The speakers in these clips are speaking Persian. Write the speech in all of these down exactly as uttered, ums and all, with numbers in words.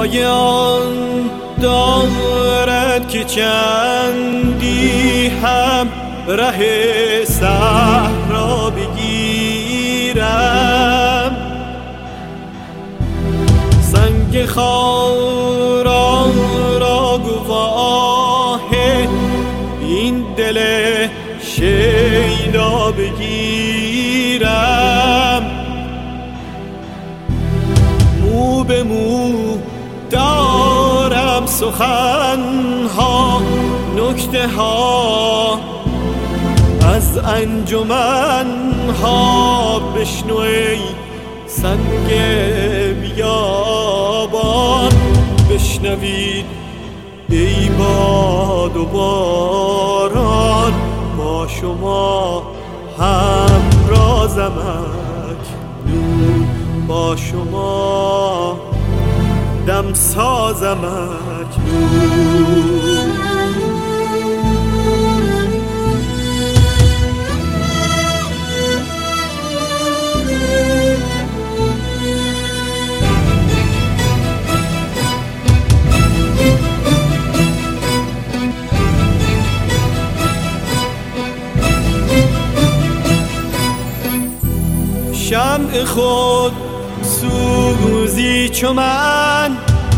پایان دارد که چندی هم ره صحرا بگیرم، سنگ خارا را گواه این دل شیدا بگیرم، مو به مو دارم سخنها، نکته ها از انجمنها، بشنو ای سنگ بیابان، بشنوید ای باد و باران، با شما همرازم اکنون، با شما دم سازم اکنون. شمع خود سوزی چو من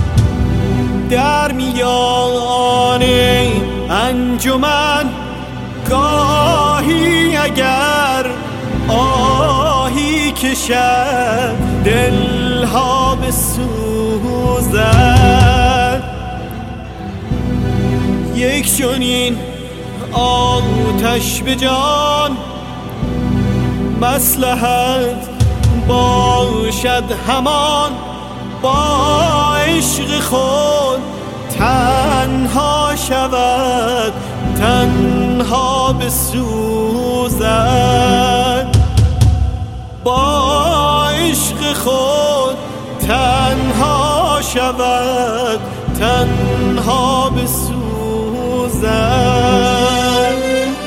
در میان انجمن، گاهی اگر آهی کشد دلها بسوزد، یک چنین آتش به جان مصلحت باشد همان، با عشق خود تنها شود تنها بسوزد، با عشق خود تنها شود تنها بسوزد.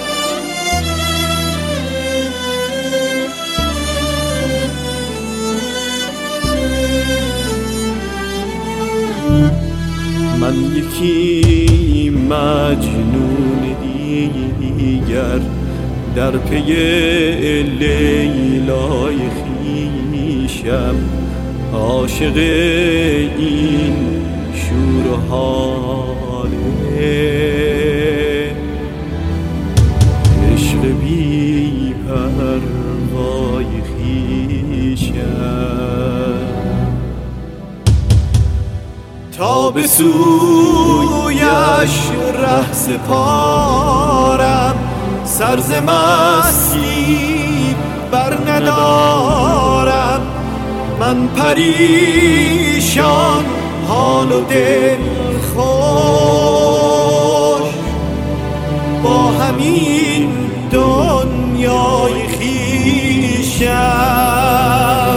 من یکی مجنون دیگر در پی لیلای خویشم، عاشق این شور و حاله، عشق بی پروای خویشم، تا به سویش ره سپارم، سر ز مستی بر ندارم، من پریشان حال و دل خوش، با همین دنیای خویشم.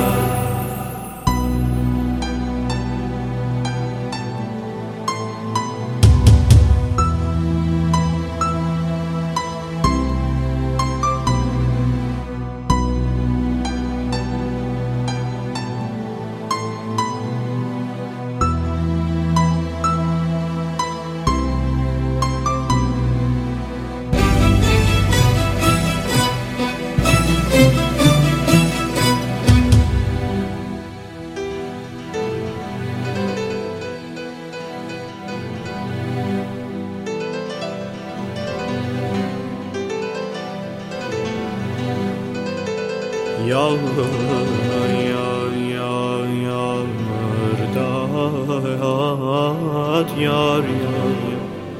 یا یا یا یا مرداد یار یا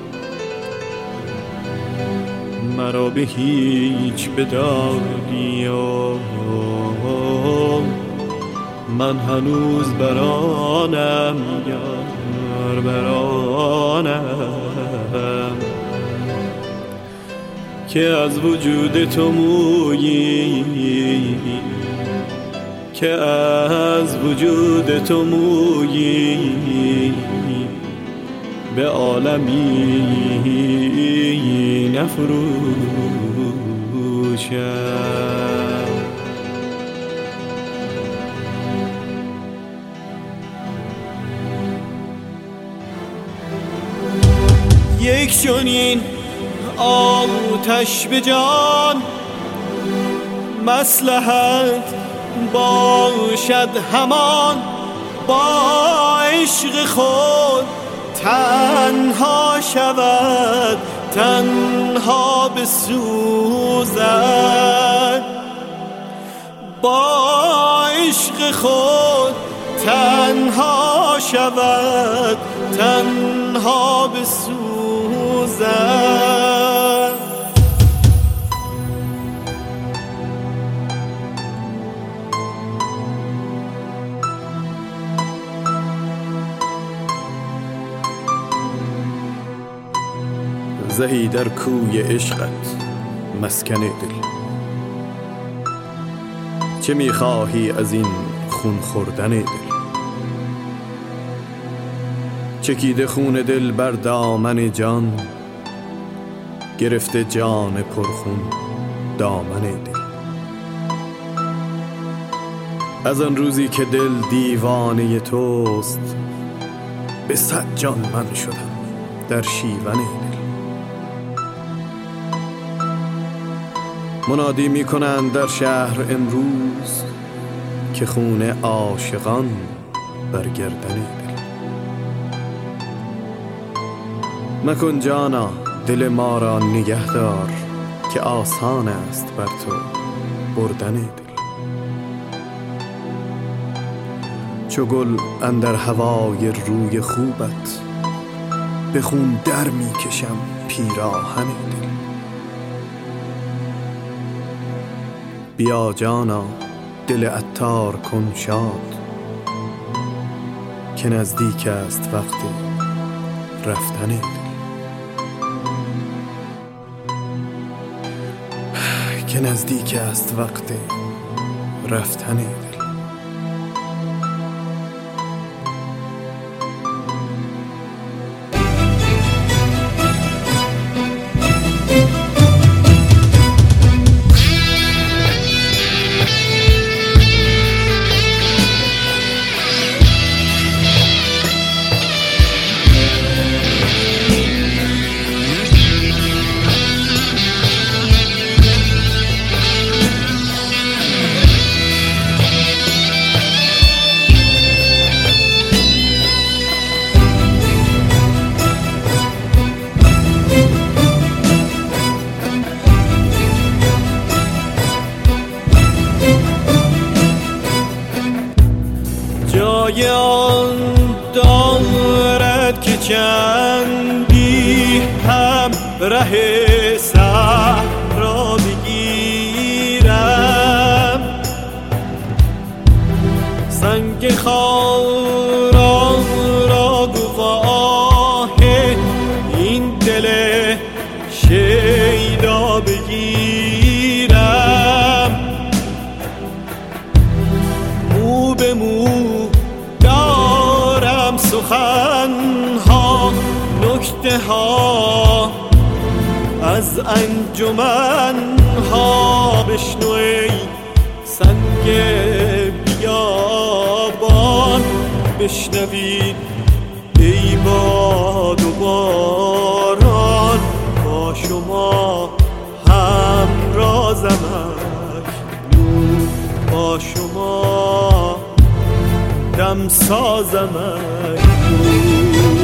مرا به هیچ بدادی، من هنوز برانم یار برانم، که از وجود تو مویی که از وجود تو مویی به عالمی نفروشم. یک چنین آتش به جان مصلحت باشد همان با عشق خود تنها شود تنها بسوزد با عشق خود تنها شود تنها بسوزد زهی در کوی عشقت مسکن دل، چه میخواهی از این خون خوردن دل؟ چکیده خون دل بر دامن جان، گرفته جان پرخون دامن دل. از آن روزی که دل دیوانه توست، به صد جان من شدم در شیون دل. منادی می کنند در شهر امروز که خون عاشقان بر گردن دل. مکن جانا دل ما را نگه دار، که آسان است بر تو بردن دل. چو گل اندر هوای روی خوبت، به خون در می کشم پیراهن دل. بیا جانا دل عطار کن شاد، که نزدیک است وقت رفتن دل. که نزدیک است وقت رفتن دل. جای آن دارد که چندی هم ره صحرا بگیرم، سنگ خاران را گواه این دل شیدا بگیرم. مو به مو دارم سخنها، نکته ها از انجمنها. بشنو ای سنگ بیابان، بشنوید ای باد و باران. با شما همرازم اکنون، با شما دم سازم اکنون.